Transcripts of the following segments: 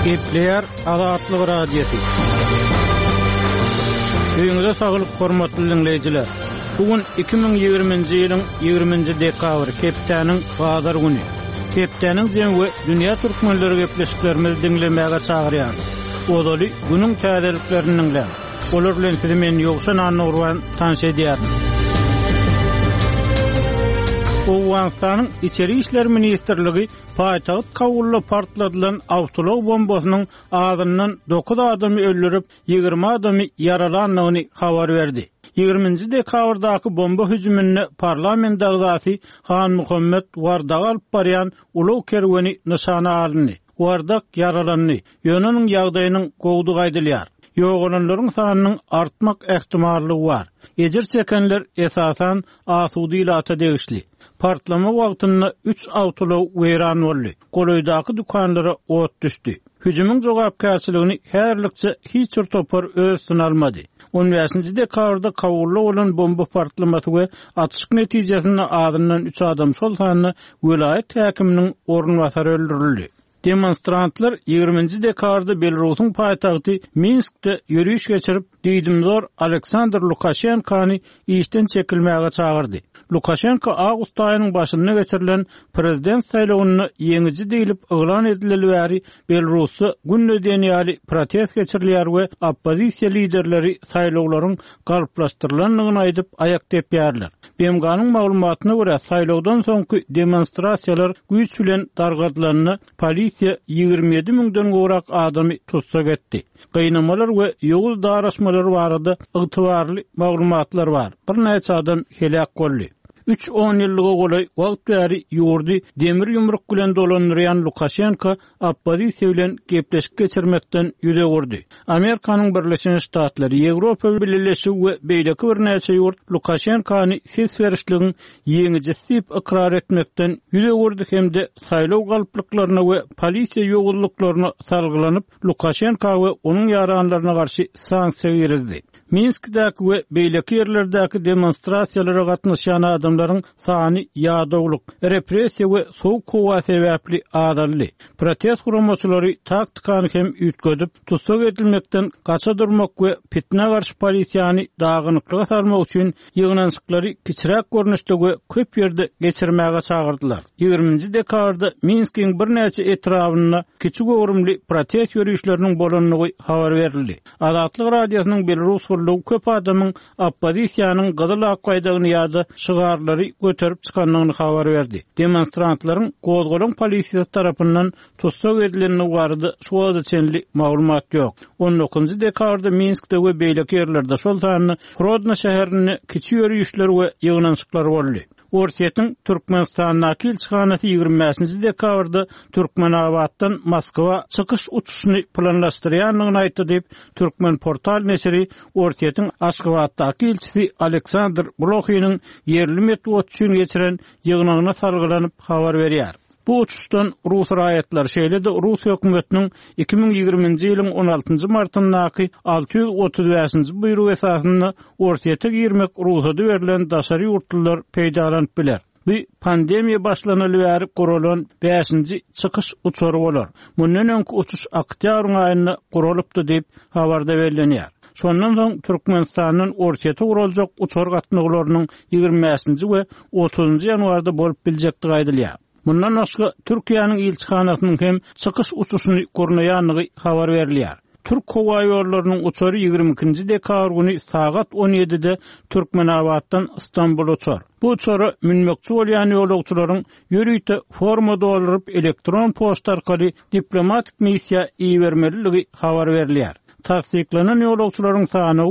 Gepler Azatlyk Radiosu. Öňüňizde saglyk hormatly dinleýijiler. Bugün 2020-nji ýylyň 20-nji dekabry Kepdeniň Bazar güni. Kepdeniň jemgy dünýä türkmenleri gepleşiklerimizi dinlemäge çagyrýar. Odaly günüň täzeliklerini dinleýär. Olar bilen sizi men ýoksa Nurwan tanış edýär. Owganistanyň İçeri işler ministrligi paýtagyt Kabulda partladylan awtolog bombasynyň azyndan 9 adamy öldürip 20 adamy yaralandygyny habar berdi. 20-nji dekabrdaky bomba hüjümine parlament agzasy Han Muhammed Wardak alyp barýan ulug kerweni nişana alyndy. Wardak yaralandy. Ýönüň ýagdaýynyň gowdy gaýdylýar. Ýoğulanlaryň sanynyň artmak ähtimallygy bar. Ejir çekenler esasan asudy ilata degişli. Partlama wagtynda 3 awtolog weýran boldy. Goloýdaky dukanlara ot düşdi. Hüjümüň jogapkärçiligini herlikçe hiç bir topar öýsün almady. 15-nji dekabrda Kabulda bolan bomba partlamasy we atışyk netijesinde adından 3 adam şol sanyny vilayet häkiminiň ornwasary öldürildi. Demonstrantlar 20-nji dekabrda Belarusyň paýtagty Minskde ýürüýüş geçirip diýdimdor Aleksandr Lukashenkany işden çekilmäge çagyrdy. Lukashenko awgust aýynyň başynda geçirilen prezident saýlawyny ýeňiji diýilip eglan edileli bäri Belarusda günneden ýaly protest geçirilýär we oppozisiýa liderleri saýlawlaryň galplaşdyrylandygyny aýdyp aýak tepýärler. BMG'nyň maglumatyna görä saýlawdan soňky demonstrasiýalar güýç bilen dargadylandy. Polisiýa 27 000-den gowrak adamy tutsak etdi. Gynamalar we ýogul daraşmalary barada ygtybarly maglumatlar bar. Bir näçe adam helak boldy. 3-10 ýyllyga golay wagt bäri ýurdy demir ýumruk bilen dolanýan Lukashenko oppozisiýa bilen gepleşik geçirmekden ýüze gurdy. Amerikanyň Birleşen Ştatlary, Ýewropa Birleşigi we beýleki bir näçe ýurt Lukashenkony ses berişligini ýeňiji sip ikrar etmekden ýüze gurdy hemde saýlaw galplyklaryna we polisiýa ýogullyklaryna salgylanyp Lukashenko we onuň ýaranlaryna garşy sanksiýa ýerdi. Minskdäki we beýleki ýerlerdäki demonstrasiýalara gatnaşan adamlaryň sany ýadawlyk, repressiýa we sowuk howa sebäpli azaldy. Protest guramaçylary taktikany hem üýtgedip, tutsak edilmekden gaça durmak we fitne garşy polisiýany dagynyklyga salmak üçin ýygnançyklary kiçirek görnüşde we köp ýerde geçirmäge çagyrdylar. 20-nji dekabrda Minskiň bir näçe etrabyna kiçik öwrümli protest ýürüýüşleriniň bolanyny habar berildi. Azatlyk radiosynyň Belarus köp adamyň oppozisiýanyň gyzyl akgaýdagyny ýa-da şygarlary göterip çykanlygyny habar berdi. Demonstrantlaryň gozgolan polisiýa tarapyndan tutsak edilenine barada şu wagtçenli maglumat ýok. 19-nji dekabrda Minskde we beýleki ýerlerde şol sanyny Grodno şäherini kiçik ýürüýüşler we ýygnançyklar boldy. Orsiýetiň Türkmenistanyň elçixanasy 25-nji dekabrda Türkmenabaddan Moskwa çykyş uçuşyny planlaşdyrýanlygyny aýtdy diýip Türkmen portal nesiri Orsiýetiň Aşgabatdaky elçisi Aleksandr Blokhynyň ýerli metbuat üçin geçiren ýygynagyna salgylanyp habar berýär. Bu uçuşdan Rus raýatlar şeýle de Rus hökümetiniň 2020-nji ýylyň 16-njy martyndaky 635-nji buyrug esasynda Orsiýete girmek ruhsady berilen daşary ýurtlylar peýdalanyp biler. Bu pandemiýa başlanaly bäri guralan 5-nji çykyş uçury bolar. Mundan öňki uçuş oktýabr aýynda guralypdy diýip habarda berilýär. Şondan soň Türkmenistanyň Orsiýete guraljak uçur gatnaglarynyň 25-nji we 30-njy ýanwarda bolup biljektigi aýdylýar. Bundan başga Türkiýanyň elçixanasynyň hem çykyş uçuşyny gurnaýanlygy habar berilýär. Türk howa ýollarynyň uçury 22-nji dekabr güni saat 17-de Türkmenabaddan Istanbul uçar. Bu uçury minmekçi bolýan ýolagçylaryň ýürüýte formada dolduryp elektron poçta arkaly diplomatik missiýa iýermeliligi habar berilýär. Tasdiklanan ýolagçylaryň sany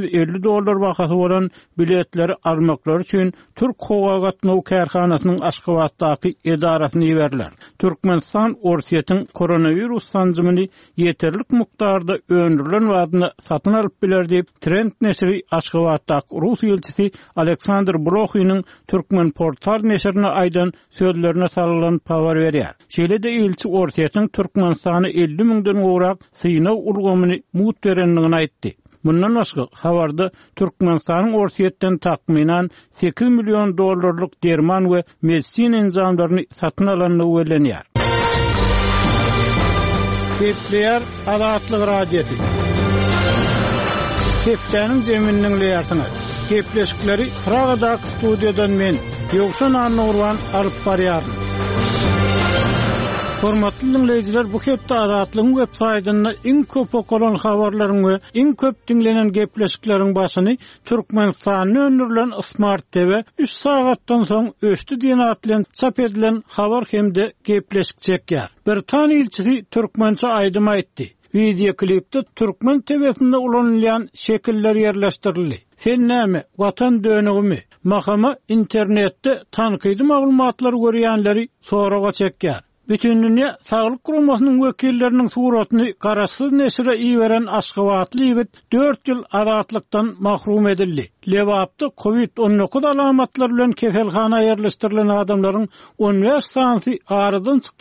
$550 bahasy bolan biletleri almaklary üçin Türk howa gatnaw kärhanasynyň Aşgabatdaky edarasyna ýeberler. Türkmenistan Orsiýetiň koronavirus sanjymyny ýeterlik mukdarda öndürilen wadyna satyn alyp biler diýip Trend nesiri Aşgabatdaky Rus elçisi Aleksandr Blokhynyň Türkmen portal nesirine aýdan sözlerine salgylanyp habar berýär. Şeýle de elçi Orsiýetiň Türkmenistany 50 000-den gowrak synaw ulgamyny mut berenligini aýtdy. Bundan başga habarda Türkmenistanyň Orsiýetden takminan $8 milyon derman we medisina enzamlaryny satyn alanyny öwrenýär. Gepleyer Azatlyk radiosu. Keptäniň zeminiň leýartyna. Gepleşikleri Pragadak studiodan men Ýogşan Nurwan alyp barýaryn. Hormatly dinleýijiler, bu hepde Azatlyk web saýtyna iň köp okulan habarlaryň we iň köp dinlenen gepleşikleriň başyny Türkmenistanyň öňürlen Smart TV 3 sagatdan soň öşdi diýen atlan çap edilen habar hemde gepleşik çekýär. Britaniýa ilçisi türkmençe aýdym aýtdy. Video klipde Türkmen TV'sinde ulanılan şekiller yerleştirildi. Sen näme, watan dönügimi? Mahama internette tanqidi maglumatlar görýänleri soraga çekýär. Bütün dünya Sağlık Kurulmasynyň wekilleriniň suratyny garaşsyz neşre iýeren Aşgabatly ýigit 4 ýyl azatlykdan mahrum edildi. Lewapda COVID-19 alamatları bilen keselhana ýerleşdirilen adamlaryň 15 sansy aradan çykdy